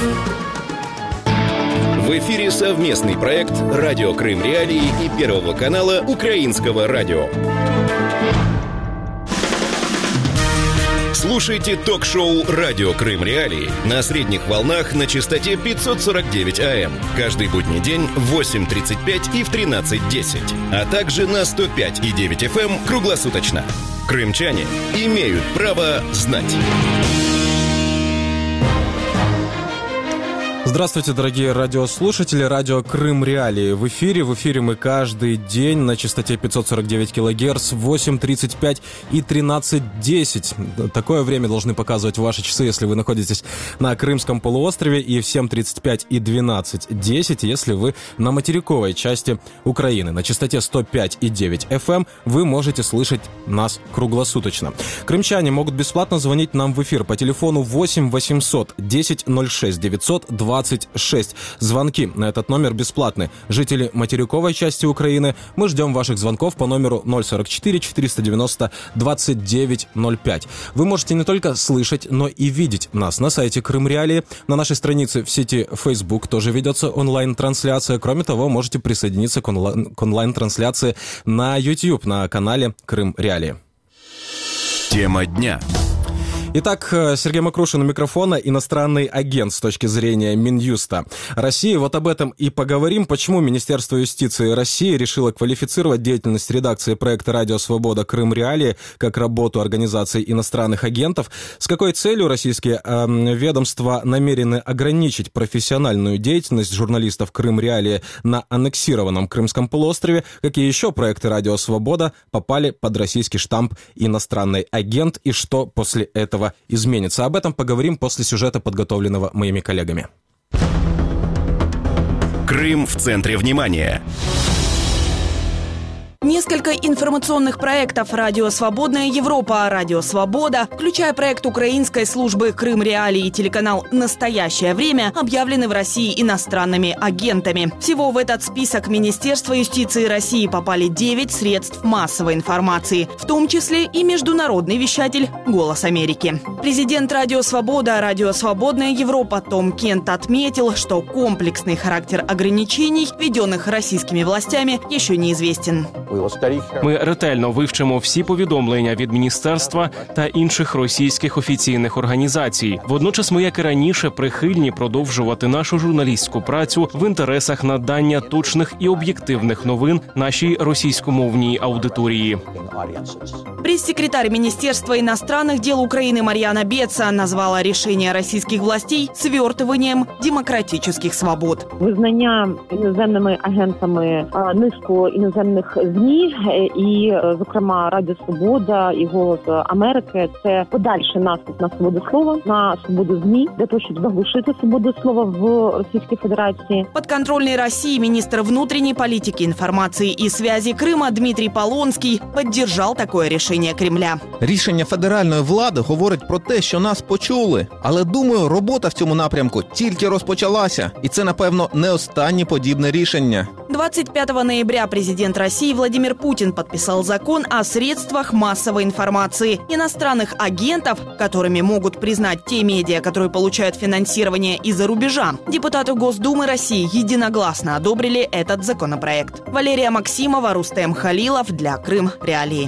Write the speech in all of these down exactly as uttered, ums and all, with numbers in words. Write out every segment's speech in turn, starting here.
В эфире совместный проект «Радио Крым Реалии» и Первого канала Украинского радио. Слушайте ток-шоу «Радио Крым Реалии» на средних волнах на частоте пятьсот сорок девять АМ каждый будний день в восемь тридцать пять и в тринадцать десять, а также на сто пять и девять эф эм круглосуточно. Крымчане имеют право знать. Здравствуйте, дорогие радиослушатели. Радио Крым Реалии в эфире. В эфире мы каждый день на частоте пятьсот сорок девять килогерц в восемь тридцать пять и тринадцать десять. Такое время должны показывать ваши часы, если вы находитесь на Крымском полуострове, и в семь тридцать пять и двенадцать десять, если вы на материковой части Украины. На частоте сто пять и девять эф эм вы можете слышать нас круглосуточно. Крымчане могут бесплатно звонить нам в эфир по телефону восемь восемьсот десять ноль шесть девятьсот двадцать шесть. Звонки на этот номер бесплатны. Жители материковой части Украины, мы ждем ваших звонков по номеру ноль сорок четыре четыреста девяносто двадцать девять ноль пять. Вы можете не только слышать, но и видеть нас на сайте Крым Реалии. На нашей странице в сети Facebook тоже ведется онлайн-трансляция. Кроме того, можете присоединиться к, онлайн- к онлайн-трансляции на YouTube, на канале Крым Реалии. Тема дня. Итак, Сергей Макрушин у микрофона, иностранный агент с точки зрения Минюста России. Вот об этом и поговорим. Почему Министерство юстиции России решило квалифицировать деятельность редакции проекта «Радио Свобода. Крым Реалии» как работу организации иностранных агентов? С какой целью российские э, ведомства намерены ограничить профессиональную деятельность журналистов Крым Реалии на аннексированном Крымском полуострове? Какие еще проекты «Радио Свобода» попали под российский штамп «Иностранный агент» и что после этого изменится? Об этом поговорим после сюжета, подготовленного моими коллегами. Крым в центре внимания. Несколько информационных проектов «Радио Свободная Европа», «Радио Свобода», включая проект украинской службы «Крым Реалии» и телеканал «Настоящее время», объявлены в России иностранными агентами. Всего в этот список Министерства юстиции России попали девять средств массовой информации, в том числе и международный вещатель «Голос Америки». Президент «Радио Свобода», «Радио Свободная Европа» Том Кент отметил, что комплексный характер ограничений, введенных российскими властями, еще неизвестен. Ми ретельно вивчимо всі повідомлення від міністерства та інших російських офіційних організацій. Водночас ми, як і раніше, прихильні продовжувати нашу журналістську працю в інтересах надання точних і об'єктивних новин нашій російськомовній аудиторії. Пресс-секретарь Министерства иностранных дел Украины Марьяна Беца назвала решение российских властей свертыванием демократических свобод. Визнання іноземними агентами низку іноземних ЗМІ і, зокрема, Радіо Свобода і Голос Америки – це подальший наступ на свободу слова, на свободу ЗМІ, для того, щоб заглушити свободу слова в Російській Федерації. Подконтрольный России министр внутренней политики, информации и связи Крыма Дмитрий Полонский поддержал такое решение Кремля. Рішення федеральної влади говорить про те, що нас почули. Але, думаю, робота в цьому напрямку тільки розпочалася. І це, напевно, не останнє подібне рішення. двадцать пятого ноября президент России Владимир Путин подписал закон о средствах массовой информации. Иностранных агентов, которыми могут признать те медиа, которые получают финансирование из-за рубежа. Депутаты Госдумы России единогласно одобрили этот законопроект. Валерия Максимова, Рустем Халилов для Крым Реалии.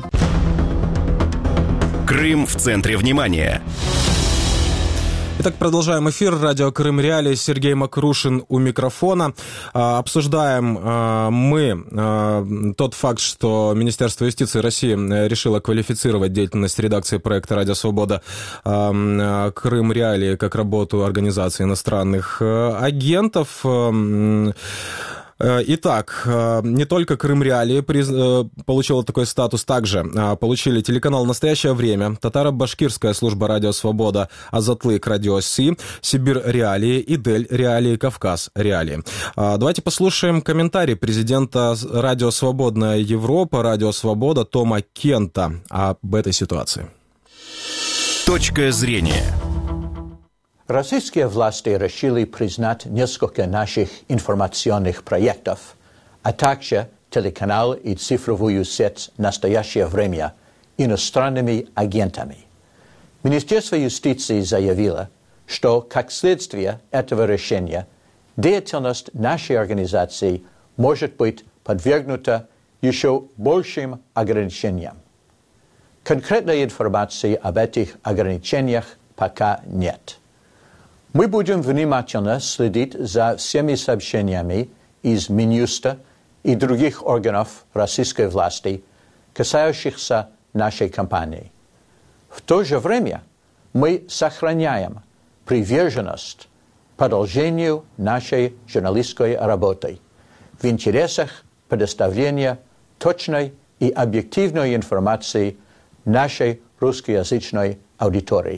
Крым в центре внимания. Итак, продолжаем эфир. Радио Крым Реалии. Сергей Макрушин у микрофона. А, обсуждаем а, мы а, тот факт, что Министерство юстиции России решило квалифицировать деятельность редакции проекта «Радио Свобода. А, Крым Реалии» как работу организации иностранных а, агентов. А, Итак, не только Крым Реалии получила такой статус, также получили телеканал «Настоящее время», татаро-башкирская служба «Радио Свобода», Азатлык «Радио Си», Сибирь Реалии, Идель Реалии, Кавказ Реалии. Давайте послушаем комментарий президента «Радио Свободная Европа», «Радио Свобода» Тома Кента об этой ситуации. Точка зрения. Российские власти решили признать несколько наших информационных проектов, а также телеканал и цифровую сеть «Настоящее время» иностранными агентами. Министерство юстиции заявило, что, как следствие этого решения, деятельность нашей организации может быть подвергнута еще большим ограничениям. Конкретной информации об этих ограничениях пока нет. Мы будем внимательно следить за всеми сообщениями из Минюста и других органов российской власти, касающихся нашей кампании. В то же время мы сохраняем приверженность продолжению нашей журналистской работы в интересах предоставления точной и объективной информации нашей русскоязычной аудитории.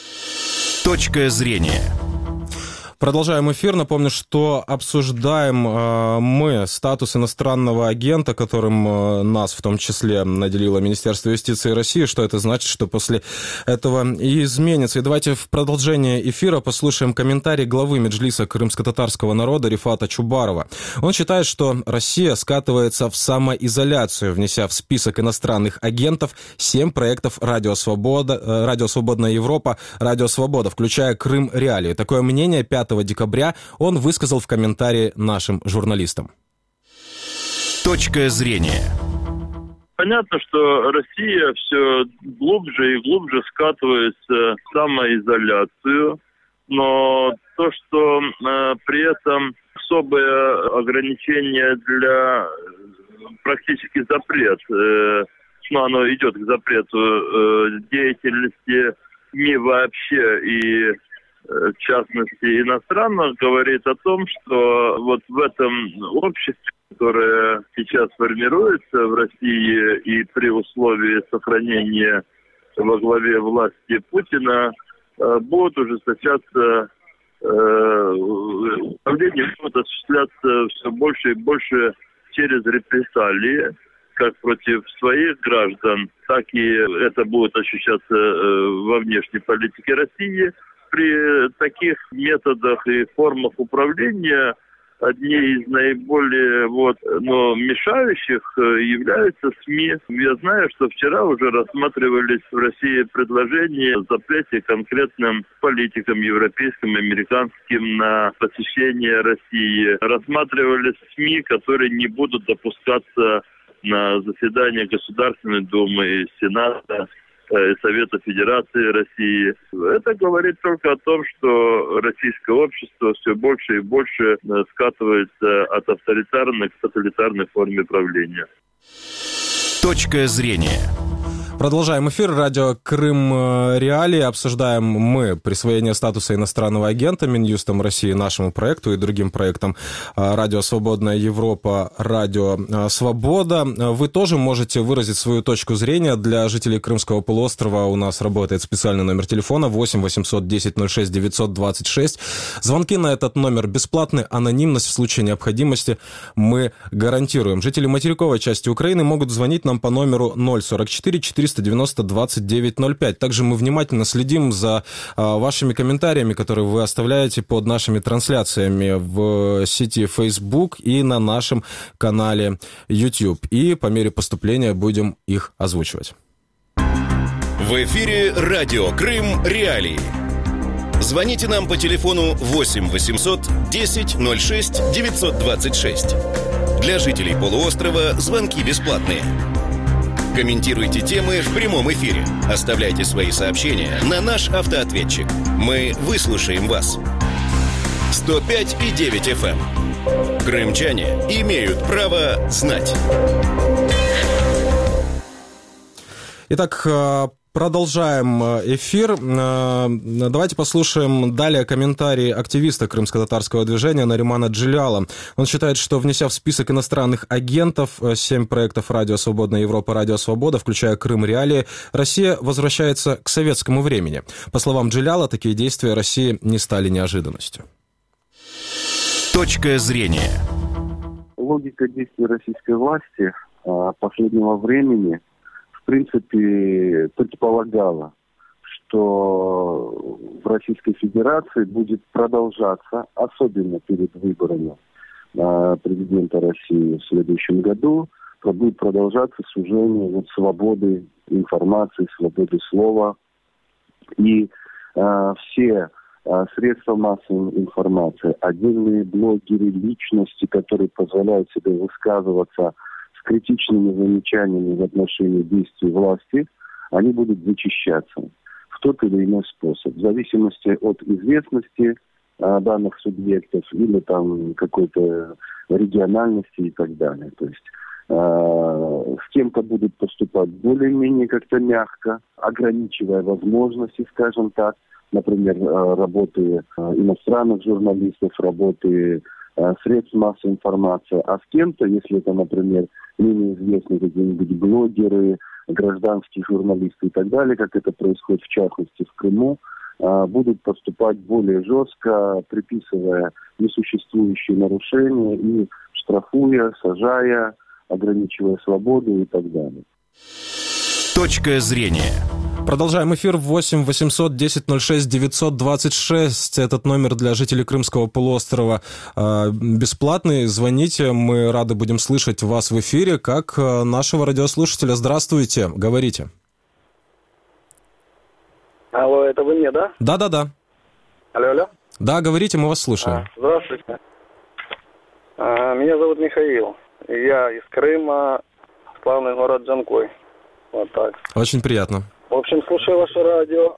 Точка зрения. Продолжаем эфир. Напомню, что обсуждаем э, мы статус иностранного агента, которым э, нас в том числе наделило Министерство юстиции России. Что это значит, что после этого и изменится. И давайте в продолжение эфира послушаем комментарий главы Меджлиса крымско-татарского народа Рифата Чубарова. Он считает, что Россия скатывается в самоизоляцию, внеся в список иностранных агентов семь проектов «Радио Свобода», э, «Радио Свободная Европа», «Радио Свобода», включая Крым Реалии. Такое мнение пятого декабря он высказал в комментарии нашим журналистам. Точка зрения. Понятно, что Россия все глубже и глубже скатывается в самоизоляцию, но то, что э, при этом особые ограничения для практически запрет, э, ну, оно идет к запрету э, деятельности СМИ вообще и в частности, иностранных, говорит о том, что вот в этом обществе, которое сейчас формируется в России и при условии сохранения во главе власти Путина, будут ужесточаться, управление будет осуществляться все больше и больше через репрессалии, как против своих граждан, так и это будет ощущаться во внешней политике России. При таких методах и формах управления одни из наиболее вот, но мешающих являются СМИ. Я знаю, что вчера уже рассматривались в России предложения о запрете конкретным политикам европейским, американским на посещение России. Рассматривались СМИ, которые не будут допускаться на заседания Государственной Думы и Сената, Совета Федерации России. Это говорит только о том, что российское общество все больше и больше скатывается от авторитарной к тоталитарной форме правления. Точка зрения. Продолжаем эфир. Радио Крым Реалии. Обсуждаем мы присвоение статуса иностранного агента Минюстом России нашему проекту и другим проектам «Радио Свободная Европа», «Радио Свобода». Вы тоже можете выразить свою точку зрения. Для жителей Крымского полуострова у нас работает специальный номер телефона восемь восемьсот десять ноль шесть девятьсот двадцать шесть. Звонки на этот номер бесплатны. Анонимность в случае необходимости мы гарантируем. Жители материковой части Украины могут звонить нам по номеру ноль сорок четыре четыреста девяносто двадцать девять ноль пять. Также мы внимательно следим за а, вашими комментариями, которые вы оставляете под нашими трансляциями в сети Facebook и на нашем канале YouTube. И по мере поступления будем их озвучивать. В эфире радио Крым Реалии. Звоните нам по телефону восемь восемьсот десять ноль шесть девятьсот двадцать шесть. Для жителей полуострова звонки бесплатные. Комментируйте темы в прямом эфире. Оставляйте свои сообщения на наш автоответчик. Мы выслушаем вас. сто пять и девять эф эм. Крымчане имеют право знать. Итак, продолжаем эфир. Давайте послушаем далее комментарии активиста крымско-татарского движения Наримана Джиляла. Он считает, что, внеся в список иностранных агентов семь проектов «Радио Свободная Европа», «Радио Свобода», включая Крым Реалии, Россия возвращается к советскому времени. По словам Джиляла, такие действия России не стали неожиданностью. Точка зрения. Логика действий российской власти последнего времени в принципе предполагала, что в Российской Федерации будет продолжаться, особенно перед выборами президента России в следующем году, будет продолжаться сужение вот свободы информации, свободы слова. И э, все средства массовой информации, отдельные блогеры, личности, которые позволяют себе высказываться с критичными замечаниями в отношении действий власти, они будут зачищаться в тот или иной способ, в зависимости от известности а, данных субъектов или там какой-то региональности и так далее. То есть а, с кем-то будут поступать более-менее как-то мягко, ограничивая возможности, скажем так, например, работы иностранных журналистов, работы средств массовой информации, а с кем-то, если это, например, менее известные какие-нибудь блогеры, гражданские журналисты и так далее, как это происходит в частности в Крыму, будут поступать более жестко, приписывая несуществующие нарушения и штрафуя, сажая, ограничивая свободу и так далее. Точка зрения. Продолжаем эфир. восемь восемьсот десять ноль шесть девятьсот двадцать шесть. Этот номер для жителей Крымского полуострова э, бесплатный. Звоните, мы рады будем слышать вас в эфире, как э, нашего радиослушателя. Здравствуйте, говорите. Алло, это вы мне, да? Да-да-да. Алло, алло. Да, говорите, мы вас слушаем. А, здравствуйте. А, меня зовут Михаил. Я из Крыма, славный город Джанкой. Вот так. Очень приятно. В общем, слушаю ваше радио.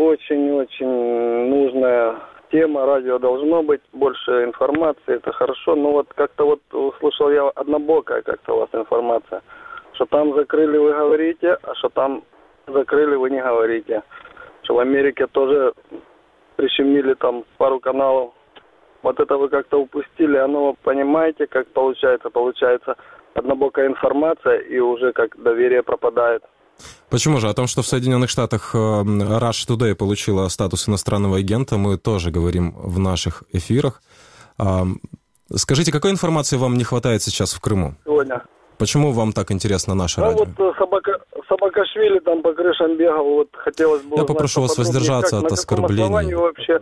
Очень-очень нужная тема. Радио должно быть. Больше информации. Это хорошо. Но вот как-то вот услышал я однобокая как-то у вас информация. Что там закрыли, вы говорите, а что там закрыли, вы не говорите. Что в Америке тоже прищемили там пару каналов. Вот это вы как-то упустили. Оно, понимаете, как получается? Получается однобокая информация, и уже как доверие пропадает. Почему же? О том, что в Соединенных Штатах Russia Today получила статус иностранного агента, мы тоже говорим в наших эфирах. Скажите, какой информации вам не хватает сейчас в Крыму? Сегодня. Почему вам так интересно наше ну, радио? Вот собака, Собакашвили там по крышам бегал, вот хотелось бы Я узнать, попрошу вас воздержаться как, от оскорблений. Вообще,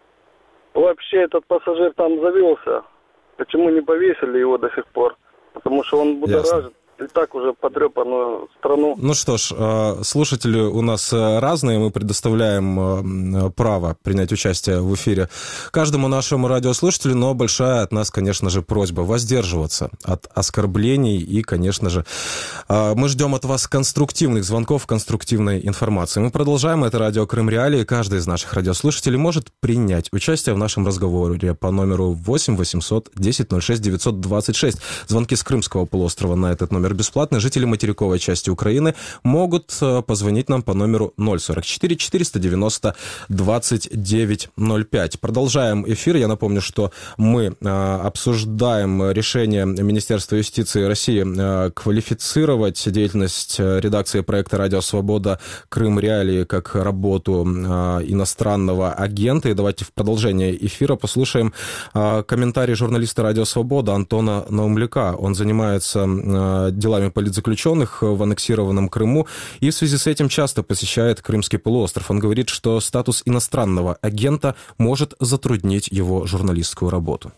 вообще этот пассажир там завелся. Почему не повесили его до сих пор? Потому что он будоражит. И так уже потрепанную страну. Ну что ж, слушатели у нас разные, мы предоставляем право принять участие в эфире каждому нашему радиослушателю, но большая от нас, конечно же, просьба воздерживаться от оскорблений и, конечно же, мы ждем от вас конструктивных звонков, конструктивной информации. Мы продолжаем, это радио Крым Реалии, каждый из наших радиослушателей может принять участие в нашем разговоре по номеру восемь восемьсот десять ноль шесть девятьсот двадцать шесть. Звонки с Крымского полуострова на этот номер бесплатно. Жители материковой части Украины могут позвонить нам по номеру ноль сорок четыре четыреста девяносто двадцать девять ноль пять. Продолжаем эфир. Я напомню, что мы обсуждаем решение Министерства юстиции России квалифицировать деятельность редакции проекта «Радио Свобода. Крым Реалии» как работу иностранного агента. И давайте в продолжение эфира послушаем комментарий журналиста «Радио Свобода» Антона Наумляка. Он занимается делами политзаключенных в аннексированном Крыму и в связи с этим часто посещает Крымский полуостров. Он говорит, что статус иностранного агента может затруднить его журналистскую работу.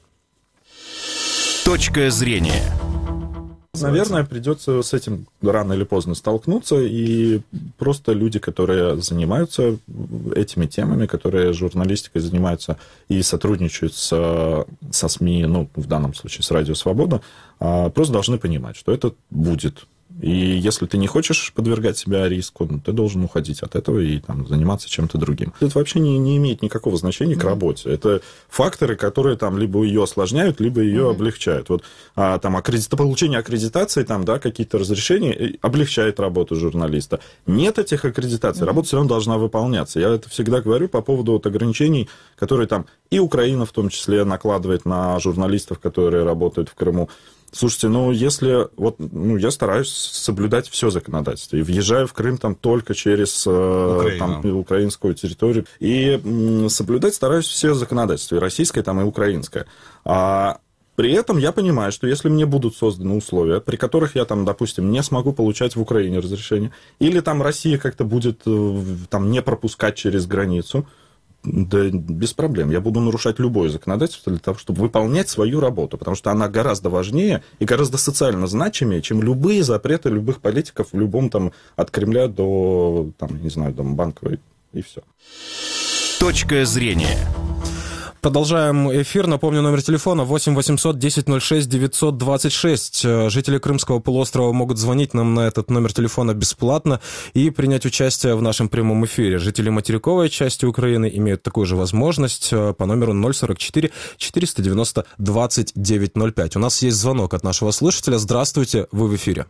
Точка зрения. Наверное, придется с этим рано или поздно столкнуться, и просто люди, которые занимаются этими темами, которые журналистикой занимаются и сотрудничают с, со СМИ, ну, в данном случае с «Радио Свобода», просто должны понимать, что это будет. И если ты не хочешь подвергать себя риску, ну, ты должен уходить от этого и там, заниматься чем-то другим. Это вообще не, не имеет никакого значения к работе. Это факторы, которые там либо ее осложняют, либо ее mm-hmm. облегчают. Вот, а, там, аккредит... получение аккредитации, там, да, какие-то разрешения облегчает работу журналиста. Нет этих аккредитаций, mm-hmm. работа все равно должна выполняться. Я это всегда говорю по поводу вот, ограничений, которые там и Украина в том числе накладывает на журналистов, которые работают в Крыму. Слушайте, ну, если... Вот, ну, я стараюсь соблюдать все законодательство. И въезжаю в Крым там только через там, украинскую территорию. И м, соблюдать стараюсь все законодательства. И российское, там, и украинское. А при этом я понимаю, что если мне будут созданы условия, при которых я, там, допустим, не смогу получать в Украине разрешение, или там Россия как-то будет там, не пропускать через границу, да без проблем. Я буду нарушать любое законодательство для того, чтобы выполнять свою работу, потому что она гораздо важнее и гораздо социально значимее, чем любые запреты любых политиков в любом там от Кремля до, там, не знаю, до Банковой и все. Точка зрения. Продолжаем эфир. Напомню, номер телефона восемь восемьсот десять ноль шесть девятьсот двадцать шесть. Жители Крымского полуострова могут звонить нам на этот номер телефона бесплатно и принять участие в нашем прямом эфире. Жители материковой части Украины имеют такую же возможность по номеру ноль сорок четыре четыреста девяносто двадцать девять ноль пять. У нас есть звонок от нашего слушателя. Здравствуйте, вы в эфире.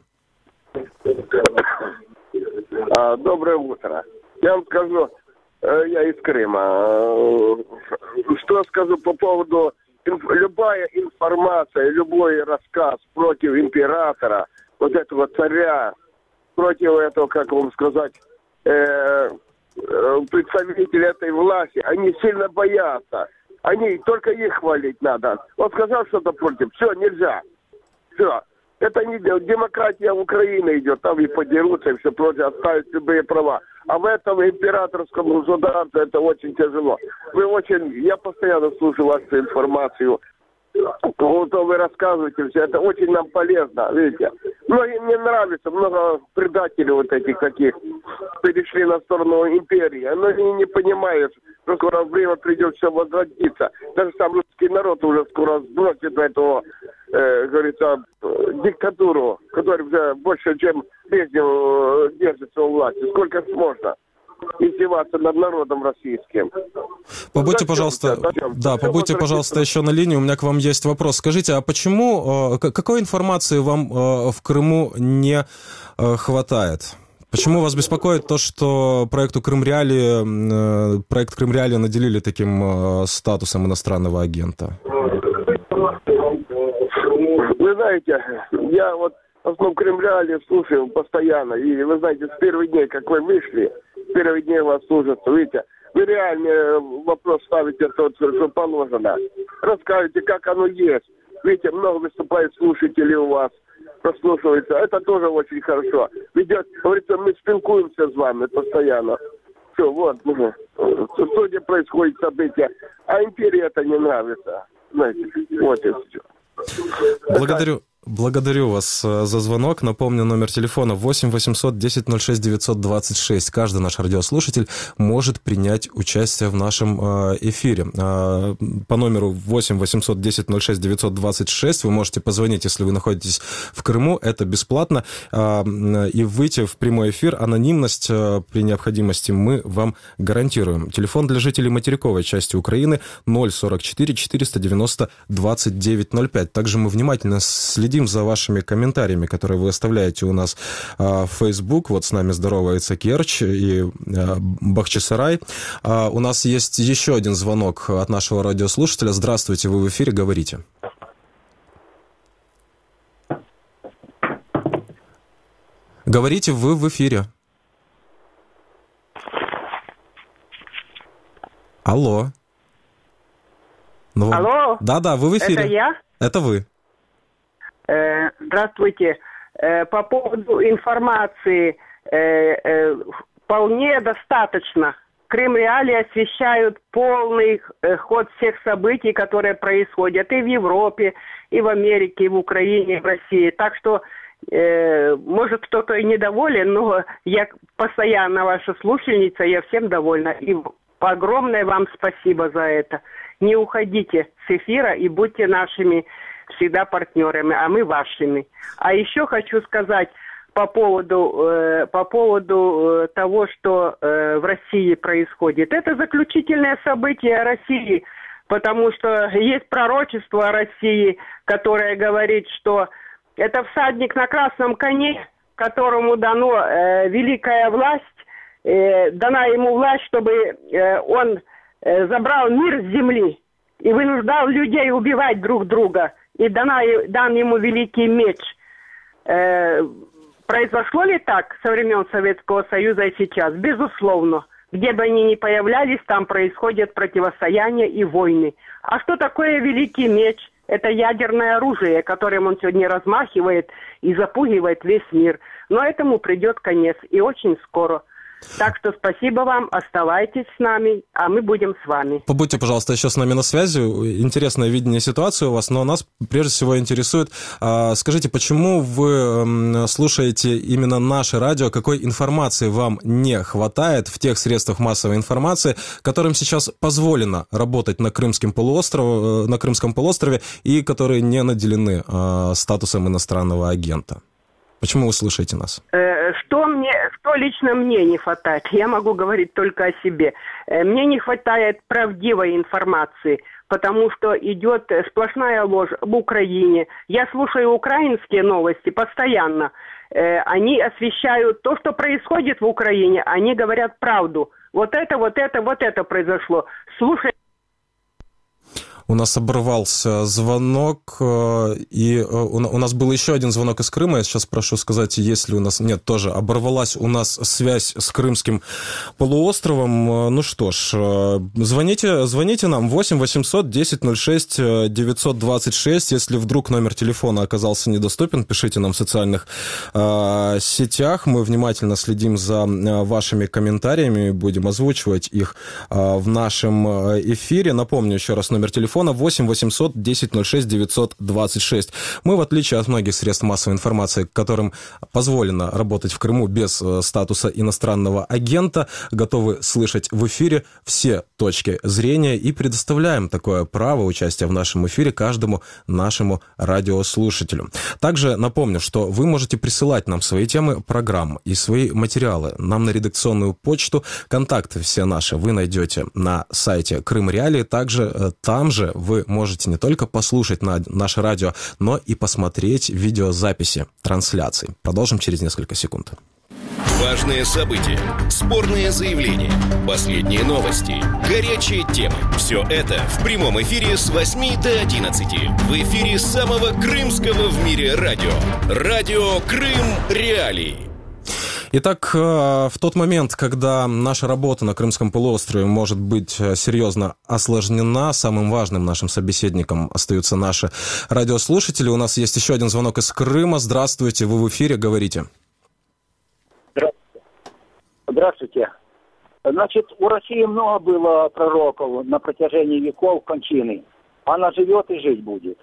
Доброе утро. Я вам скажу, я из Крыма. Что скажу по поводу любая информация, любой рассказ против императора, вот этого царя, против этого, как вам сказать, э, представителей этой власти, они сильно боятся. Они, только их хвалить надо. Он сказал что-то против, все, нельзя. Все. Это не демократия в Украине идет, там и подерутся, и все прочее, оставить любые права. А в этом императорском государстве это очень тяжело. Вы очень, я постоянно слушаю вашу информацию. Вот вы рассказываете все, это очень нам полезно, видите. Многим не нравится, много предателей вот этих таких перешли на сторону империи. Но они не понимают, что скоро время придет все возродиться. Даже сам русский народ уже скоро сбросит эту, э, говорится, диктатуру, которая уже больше, чем прежде держится у власти. Сколько можно издеваться над народом российским. Побудьте, Зачем? пожалуйста, Зачем? да, побудьте, пожалуйста, еще на линии. У меня к вам есть вопрос. Скажите, а почему, какой информации вам в Крыму не хватает? Почему вас беспокоит то, что проекту Крым Реалии, проект Крым Реалии наделили таким статусом иностранного агента? Вы знаете, я вот в основном Крым Реалии слушаю постоянно. И вы знаете, с первых дней, как вы вышли, с первых дней вас служат, видите, вы реальный вопрос ставите, тот, что положено. Расскажите, как оно есть. Видите, много выступает слушателей у вас, прослушивается. Это тоже очень хорошо. Ведет, говорится, мы спилкуемся с вами постоянно. Все, вот, ну, судя происходит события. А империи это не нравится. Знаете, вот и все. Благодарю. Благодарю вас за звонок. Напомню, номер телефона восемь восемьсот десять ноль шесть девятьсот двадцать шесть. Каждый наш радиослушатель может принять участие в нашем эфире. По номеру восемь восемьсот десять ноль шесть девятьсот двадцать шесть вы можете позвонить, если вы находитесь в Крыму. Это бесплатно. И выйти в прямой эфир. Анонимность при необходимости мы вам гарантируем. Телефон для жителей материковой части Украины ноль сорок четыре четыреста девяносто двадцать девять ноль пять. Также мы внимательно следим за вашими комментариями, которые вы оставляете у нас в Facebook. Вот с нами здоровается Керчь и Бахчисарай. У нас есть еще один звонок от нашего радиослушателя. Здравствуйте, вы в эфире, говорите. Говорите, вы в эфире. Алло. Ну, Алло. Да-да, вы в эфире. Это я? Это вы. Здравствуйте. По поводу информации вполне достаточно. Крым Реалии освещают полный ход всех событий, которые происходят и в Европе, и в Америке, и в Украине, и в России. Так что, может, кто-то и недоволен, но я постоянно ваша слушательница, я всем довольна. И огромное вам спасибо за это. Не уходите с эфира и будьте нашими всегда партнерами, а мы вашими. А еще хочу сказать по поводу, э, по поводу э, того, что э, в России происходит. Это заключительное событие России, потому что есть пророчество о России, которое говорит, что это всадник на красном коне, которому дано э, великая власть, э, дана ему власть, чтобы э, он э, забрал мир с земли и вынуждал людей убивать друг друга. И дана, дан ему великий меч. Э, произошло ли так со времен Советского Союза и сейчас? Безусловно. Где бы они ни появлялись, там происходят противостояния и войны. А что такое великий меч? Это ядерное оружие, которым он сегодня размахивает и запугивает весь мир. Но этому придет конец, и очень скоро. Так что спасибо вам, оставайтесь с нами, а мы будем с вами. Побудьте, пожалуйста, еще с нами на связи. Интересное видение ситуации у вас, но нас прежде всего интересует, скажите, почему вы слушаете именно наше радио, какой информации вам не хватает в тех средствах массовой информации, которым сейчас позволено работать на Крымском полуострове, на Крымском полуострове и которые не наделены статусом иностранного агента? Почему вы слушаете нас? Что мне, что лично мне не хватает? Я могу говорить только о себе. Мне не хватает правдивой информации, потому что идет сплошная ложь об Украине. Я слушаю украинские новости постоянно. Они освещают то, что происходит в Украине. Они говорят правду. Вот это, вот это, вот это произошло. Слушай. У нас оборвался звонок, и у нас был еще один звонок из Крыма. Я сейчас прошу сказать, есть ли у нас... Нет, тоже оборвалась у нас связь с Крымским полуостровом. Ну что ж, звоните, звоните нам восемь восемьсот десять ноль шесть девятьсот двадцать шесть. Если вдруг номер телефона оказался недоступен, пишите нам в социальных э, сетях. Мы внимательно следим за вашими комментариями, будем озвучивать их э, в нашем эфире. Напомню еще раз номер телефона восемь восемьсот десять ноль шесть девятьсот двадцать шесть. Мы, в отличие от многих средств массовой информации, которым позволено работать в Крыму без статуса иностранного агента, готовы слышать в эфире все точки зрения и предоставляем такое право участия в нашем эфире каждому нашему радиослушателю. Также напомню, что вы можете присылать нам свои темы программ и свои материалы нам на редакционную почту. Контакты все наши вы найдете на сайте Крым Реалии. Также там же вы можете не только послушать на наше радио, но и посмотреть видеозаписи трансляций. Продолжим через несколько секунд. Важные события, спорные заявления, последние новости, горячие темы. Все это в прямом эфире с восьми до одиннадцати. В эфире самого крымского в мире радио. Радио Крым Реалии. Итак, в тот момент, когда наша работа на Крымском полуострове может быть серьезно осложнена, самым важным нашим собеседником остаются наши радиослушатели. У нас есть еще один звонок из Крыма. Здравствуйте, вы в эфире, говорите. Здравствуйте. Здравствуйте. Значит, у России много было пророков на протяжении веков кончины. Она живет и жить будет.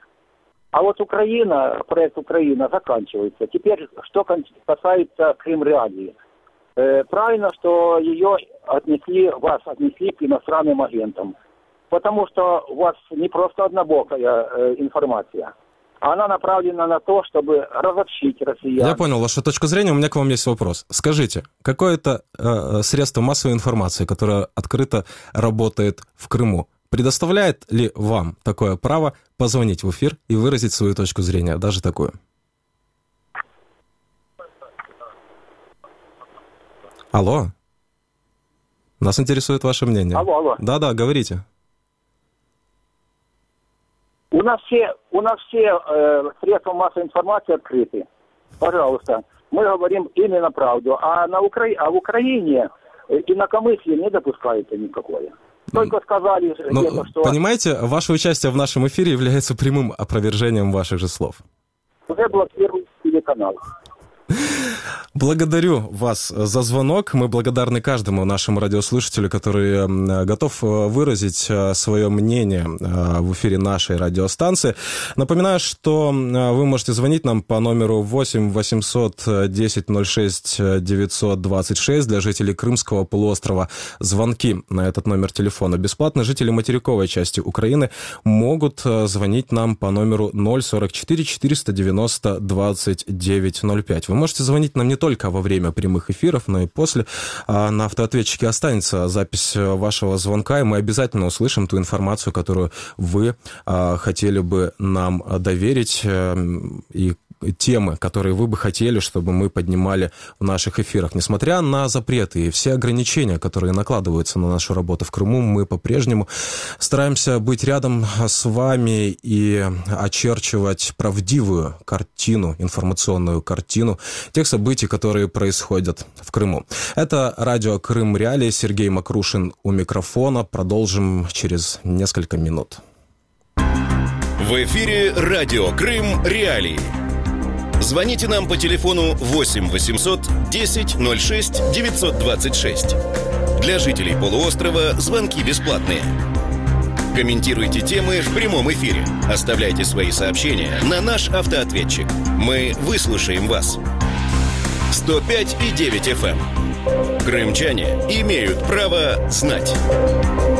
А вот Украина, проект Украина заканчивается. Теперь, что касается Крым Реалии. Э, правильно, что ее отнесли, вас отнесли к иностранным агентам. Потому что у вас не просто однобокая э, информация. Она направлена на то, чтобы разобщить россиян. Я понял вашу точку зрения, у меня к вам есть вопрос. Скажите, какое-то э, средство массовой информации, которое открыто работает в Крыму, предоставляет ли вам такое право позвонить в эфир и выразить свою точку зрения, даже такую? Алло? Нас интересует ваше мнение. Алло, алло. Да-да, говорите. У нас все, у нас все э, средства массовой информации открыты. Пожалуйста, мы говорим именно правду. А, на Укра... а в Украине инакомыслие не допускается никакое. Только сказали, ну, что... Понимаете, ваше участие в нашем эфире является прямым опровержением ваших же слов. Уже блокируют телеканал. Благодарю вас за звонок. Мы благодарны каждому нашему радиослушателю, который готов выразить свое мнение в эфире нашей радиостанции. Напоминаю, что вы можете звонить нам по номеру восемь восемьсот десять ноль шесть девятьсот двадцать шесть для жителей Крымского полуострова. Звонки на этот номер телефона бесплатно. Жители материковой части Украины могут звонить нам по номеру ноль сорок четыре четыреста девяносто двадцать девять ноль пять. Вы можете звонить нам не только во время прямых эфиров, но и после. На автоответчике останется запись вашего звонка, и мы обязательно услышим ту информацию, которую вы хотели бы нам доверить, и темы, которые вы бы хотели, чтобы мы поднимали в наших эфирах. Несмотря на запреты и все ограничения, которые накладываются на нашу работу в Крыму, мы по-прежнему стараемся быть рядом с вами и очерчивать правдивую картину, информационную картину тех событий, которые происходят в Крыму. Это радио Крым Реалии. Сергей Макрушин у микрофона. Продолжим через несколько минут. В эфире радио Крым Реалии. Звоните нам по телефону восемь восемьсот десять ноль шесть девятьсот двадцать шесть. Для жителей полуострова звонки бесплатные. Комментируйте темы в прямом эфире. Оставляйте свои сообщения на наш автоответчик. Мы выслушаем вас. сто пять и девять эф эм. Крымчане имеют право знать.